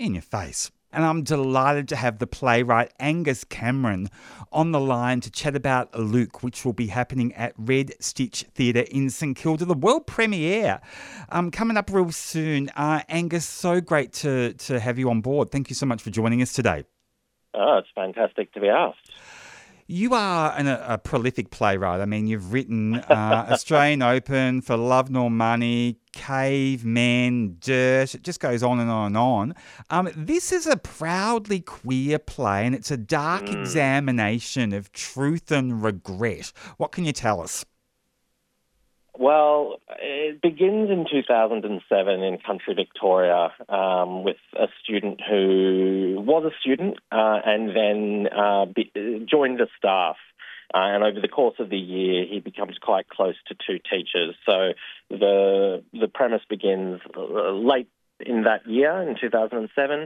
In your face. And I'm delighted to have the playwright Angus Cameron on the line to chat about Luke, which will be happening at Red Stitch Theatre in St Kilda, the world premiere, coming up real soon. Angus, so great to have you on board. Thank you so much for joining us today. Oh, it's fantastic to be asked. You are a prolific playwright. I mean, you've written Australian Open, For Love Nor Money, Cavemen, Dirt. It just goes on and on and on. This is a proudly queer play, and it's a dark examination of truth and regret. What can you tell us? Well, it begins in 2007 in country Victoria with a student who was a student and then joined the staff. And over the course of the year, he becomes quite close to two teachers. So the premise begins late in that year, in 2007.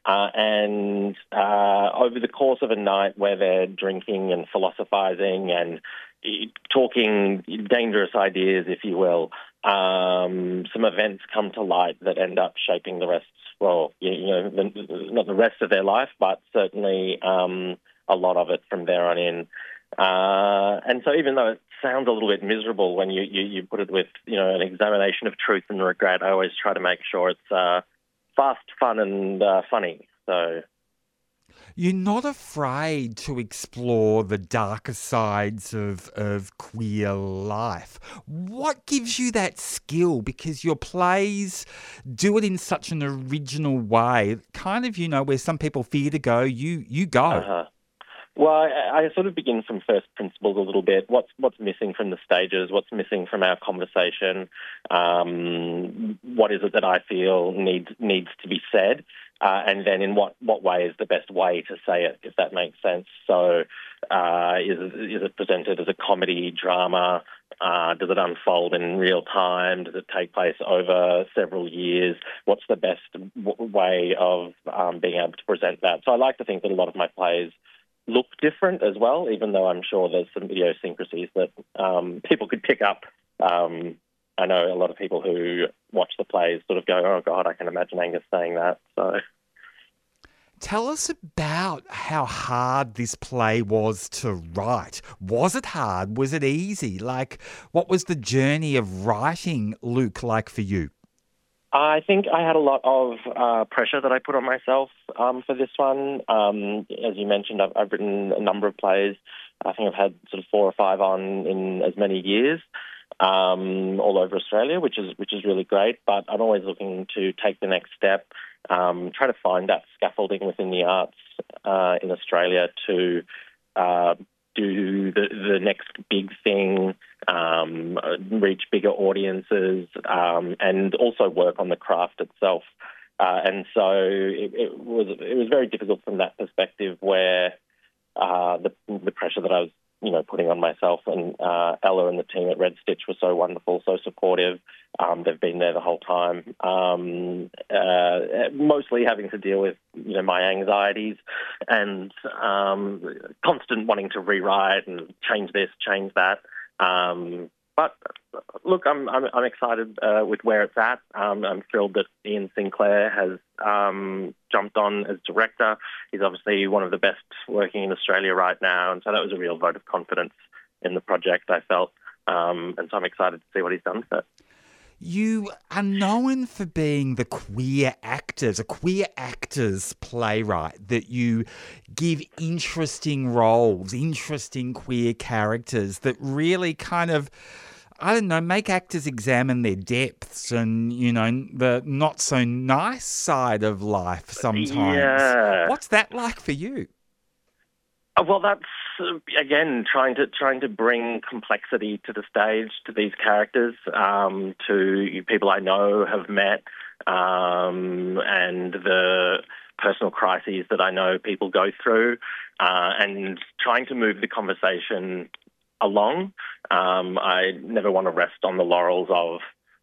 And over the course of a night where they're drinking and philosophizing and talking dangerous ideas, if you will, some events come to light that end up shaping the rest, not the rest of their life, but certainly a lot of it from there on in. And so even though it sounds a little bit miserable when you put it with, an examination of truth and regret, I always try to make sure it's fast, fun and funny. So you're not afraid to explore the darker sides of queer life. What gives you that skill? Because your plays do it in such an original way, kind of, where some people fear to go, you go. Uh-huh. Well, I sort of begin from first principles a little bit. What's missing from the stages? What's missing from our conversation? What is it that I feel needs to be said? And then in what way is the best way to say it, if that makes sense? So is it presented as a comedy, drama? Does it unfold in real time? Does it take place over several years? What's the best way of being able to present that? So I like to think that a lot of my plays look different as well, even though I'm sure there's some idiosyncrasies that people could pick up. I know a lot of people who watch the plays sort of go, oh, God, I can imagine Angus saying that. So, tell us about how hard this play was to write. Was it hard? Was it easy? What was the journey of writing Luke like for you? I think I had a lot of pressure that I put on myself for this one. As you mentioned, I've written a number of plays. I think I've had sort of 4 or 5 on in as many years, all over Australia, which is really great. But I'm always looking to take the next step, try to find that scaffolding within the arts in Australia to do the next big thing, reach bigger audiences, and also work on the craft itself. And so it was very difficult from that perspective, where the pressure that I was putting on myself, and Ella and the team at Red Stitch were so wonderful, so supportive. They've been there the whole time, mostly having to deal with my anxieties and constant wanting to rewrite and change this, change that. But look, I'm excited with where it's at. I'm thrilled that Ian Sinclair has jumped on as director. He's obviously one of the best working in Australia right now, and so that was a real vote of confidence in the project, I felt. And so I'm excited to see what he's done with it. You are known for being a queer actors playwright, that you give interesting roles, interesting queer characters that really kind of, make actors examine their depths and, the not so nice side of life sometimes. Yeah. What's that like for you? Well, that's again trying to bring complexity to the stage, to these characters, to people I know, have met, and the personal crises that I know people go through, and trying to move the conversation along. I never want to rest on the laurels of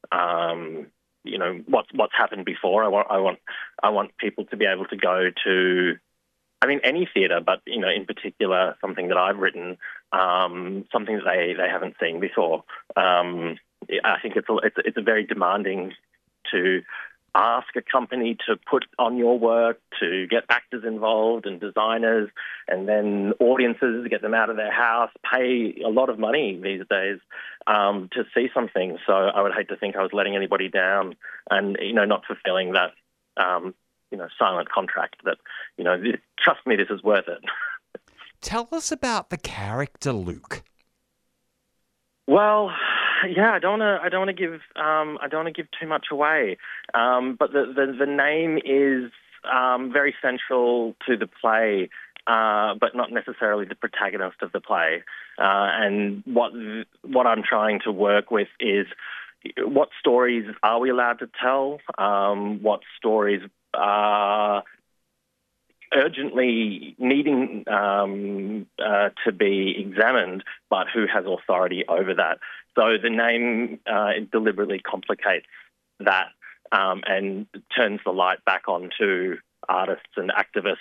what's happened before. I want people to be able to go to, any theatre, but, in particular, something that I've written, something that they haven't seen before. I think it's very demanding to ask a company to put on your work, to get actors involved and designers, and then audiences, get them out of their house, pay a lot of money these days to see something. So I would hate to think I was letting anybody down and, not fulfilling that, silent contract that, trust me, this is worth it. Tell us about the character Luke. Well, yeah, I don't want to give too much away, but the name is very central to the play, but not necessarily the protagonist of the play. And what I'm trying to work with is what stories are we allowed to tell? What stories are urgently needing to be examined, but who has authority over that? So the name deliberately complicates that and turns the light back onto artists and activists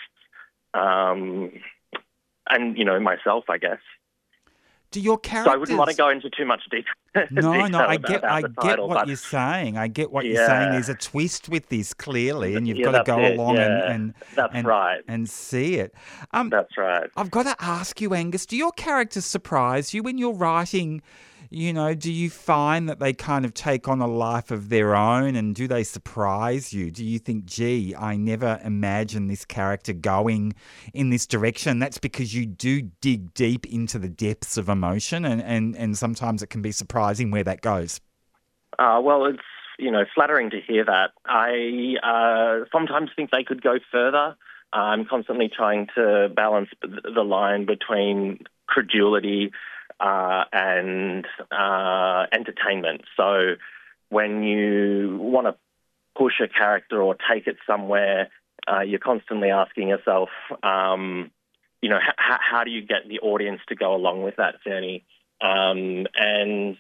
and, myself, I guess. Do your characters... So I wouldn't want to go into too much detail. No, I get title, what you're saying. I get what you're saying. There's a twist with this, clearly, and you've got to go along and see it. That's right. I've got to ask you, Angus, do your characters surprise you when you're writing? Do you find that they kind of take on a life of their own, and do they surprise you? Do you think, gee, I never imagined this character going in this direction? That's because you do dig deep into the depths of emotion, and sometimes it can be surprising where that goes. Well, it's, flattering to hear that. I sometimes think they could go further. I'm constantly trying to balance the line between credulity and entertainment. So when you want to push a character or take it somewhere, you're constantly asking yourself, how do you get the audience to go along with that journey? And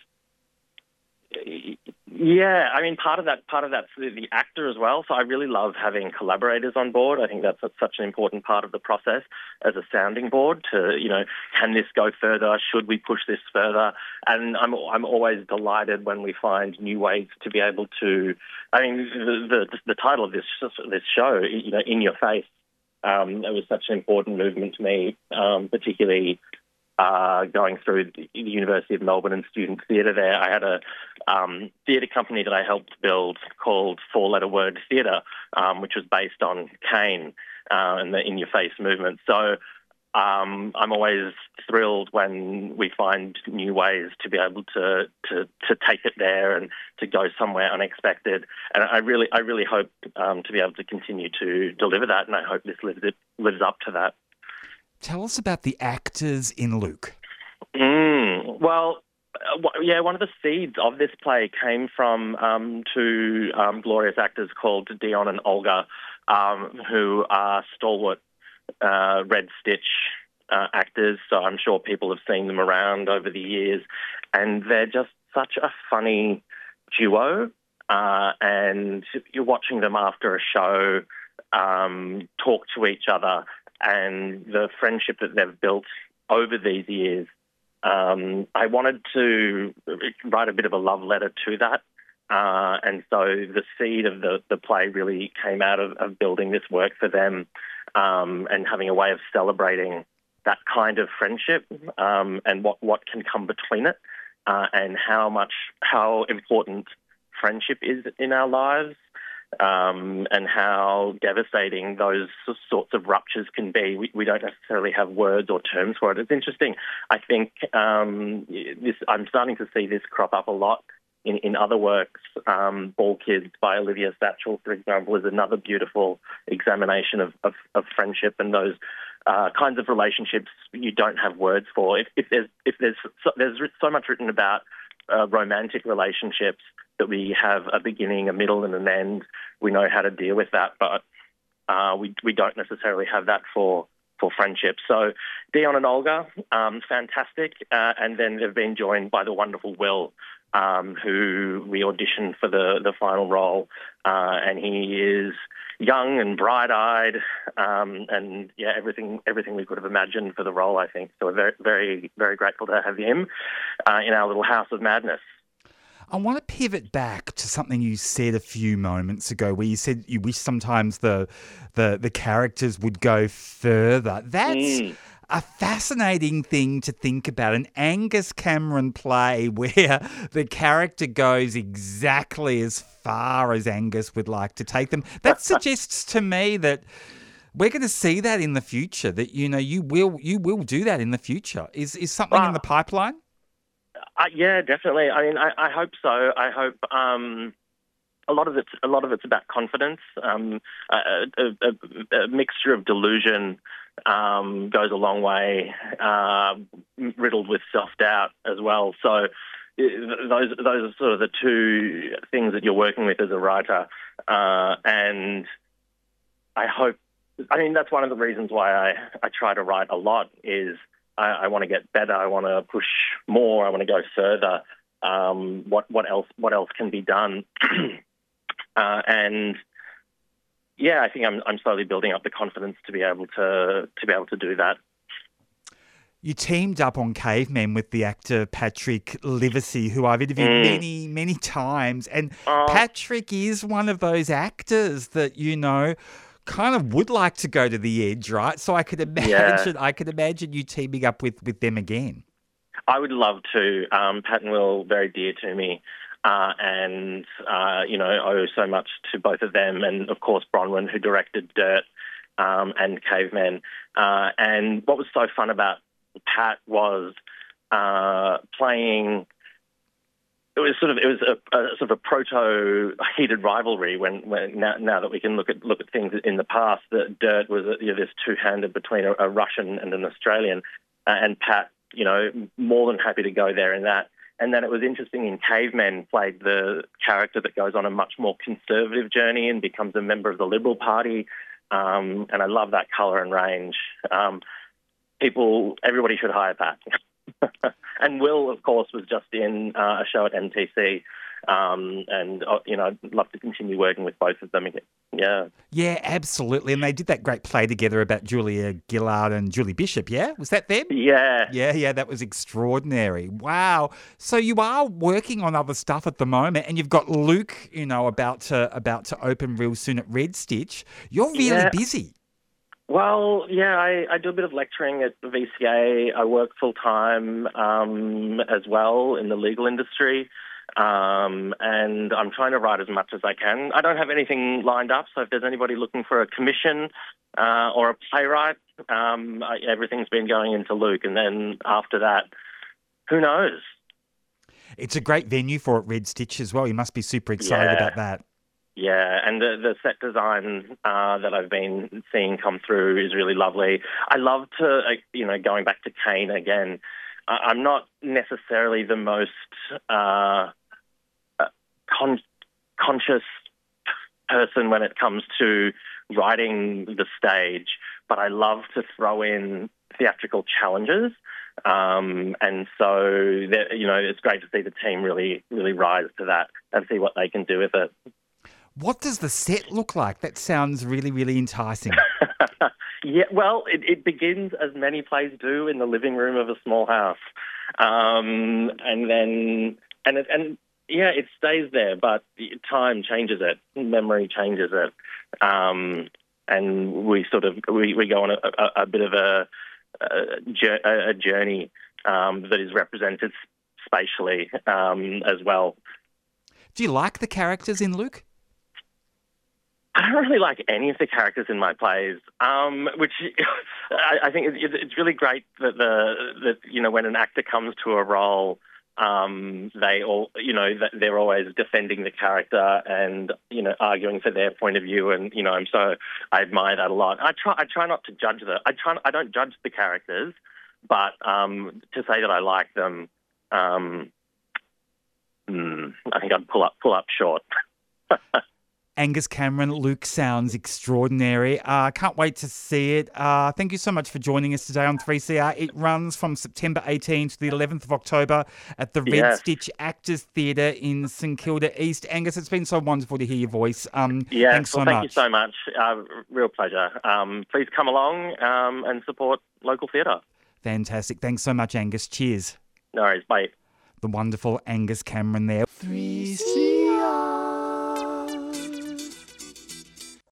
yeah, I mean, part of that's the actor as well. So I really love having collaborators on board. I think that's such an important part of the process as a sounding board to, can this go further? Should we push this further? And I'm always delighted when we find new ways to be able to, I mean, the title of this show, In Your Face, it was such an important movement to me, particularly going through the University of Melbourne and student theatre there. I had a theatre company that I helped build called Four Letter Word Theatre, which was based on Kane and the In Your Face movement. So I'm always thrilled when we find new ways to be able to take it there and to go somewhere unexpected. And I really hope to be able to continue to deliver that, and I hope this lives up to that. Tell us about the actors in Luke. Well, one of the seeds of this play came from two glorious actors called Dion and Olga, who are stalwart Red Stitch actors. So I'm sure people have seen them around over the years. And they're just such a funny duo. And you're watching them after a show talk to each other, and the friendship that they've built over these years. I wanted to write a bit of a love letter to that. And so the seed of the play really came out of building this work for them and having a way of celebrating that kind of friendship and what can come between it and how important friendship is in our lives. And how devastating those sorts of ruptures can be. We don't necessarily have words or terms for it. It's interesting. I think I'm starting to see this crop up a lot in other works. Ball Kids by Olivia Satchel, for example, is another beautiful examination of friendship and those kinds of relationships you don't have words for. If there's so much written about romantic relationships, that we have a beginning, a middle, and an end. We know how to deal with that, but we don't necessarily have that for friendship. So Dion and Olga, fantastic, and then they've been joined by the wonderful Will, who we auditioned for the final role, and he is young and bright-eyed, and yeah, everything we could have imagined for the role, I think. So we're very, very, very grateful to have him in our little house of madness. I want to pivot back to something you said a few moments ago, where you said you wish sometimes the characters would go further. That's a fascinating thing to think about. An Angus Cameron play where the character goes exactly as far as Angus would like to take them. That suggests to me that we're going to see that in the future. That you will do that in the future. Is something in the pipeline? Yeah, definitely. I mean, I hope so. I hope a lot of it's about confidence. A mixture of delusion goes a long way, riddled with self-doubt as well. So those are sort of the two things that you're working with as a writer, and I hope. I mean, that's one of the reasons why I try to write a lot is. I want to get better. I want to push more. I want to go further. What else can be done? And yeah, I think I'm slowly building up the confidence to be able to do that. You teamed up on Cavemen with the actor Patrick Livesey, who I've interviewed many, many times. And Patrick is one of those actors that kind of would like to go to the edge, right? So I could imagine you teaming up with them again. I would love to. Pat and Will, very dear to me, and owe so much to both of them, and of course Bronwyn, who directed Dirt and Cavemen. And what was so fun about Pat was playing. It was a sort of a proto heated rivalry when now that we can look at things in the past. That Dirt was this two-handed between a Russian and an Australian, and Pat, more than happy to go there in that. And then it was interesting in Cavemen, played the character that goes on a much more conservative journey and becomes a member of the Liberal Party. And I love that colour and range. Everybody should hire Pat. And Will, of course, was just in a show at MTC, and I'd love to continue working with both of them again. Yeah, absolutely. And they did that great play together about Julia Gillard and Julie Bishop. Yeah, was that them? Yeah. That was extraordinary. Wow. So you are working on other stuff at the moment, and you've got Luke, about to open real soon at Red Stitch. You're really busy. Well, yeah, I do a bit of lecturing at the VCA. I work full-time as well in the legal industry, and I'm trying to write as much as I can. I don't have anything lined up, so if there's anybody looking for a commission or a playwright, everything's been going into Luke, and then after that, who knows? It's a great venue for it, Red Stitch, as well. You must be super excited about that. Yeah, and the set design that I've been seeing come through is really lovely. I love to, going back to Kane again, I'm not necessarily the most conscious person when it comes to writing the stage, but I love to throw in theatrical challenges. And so, it's great to see the team really, really rise to that and see what they can do with it. What does the set look like? That sounds really, really enticing. Yeah, well, it begins, as many plays do, in the living room of a small house. And it stays there, but time changes it, memory changes it. And we go on a bit of a journey that is represented spatially as well. Do you like the characters in Luke? I don't really like any of the characters in my plays, which I think it's really great that when an actor comes to a role, they're always defending the character and arguing for their point of view, and I admire that a lot. I try not to judge them. I don't judge the characters, but to say that I like them, I think I'd pull up short. Angus Cameron, Luke sounds extraordinary. Can't wait to see it. Thank you so much for joining us today on 3CR. It runs from September 18th to the 11th of October at the Red Stitch Actors Theatre in St Kilda East. Angus, it's been so wonderful to hear your voice. Thanks so much. Thank you so much. Real pleasure. Please come along and support local theatre. Fantastic. Thanks so much, Angus. Cheers. No worries. Bye. the wonderful Angus Cameron there. 3CR.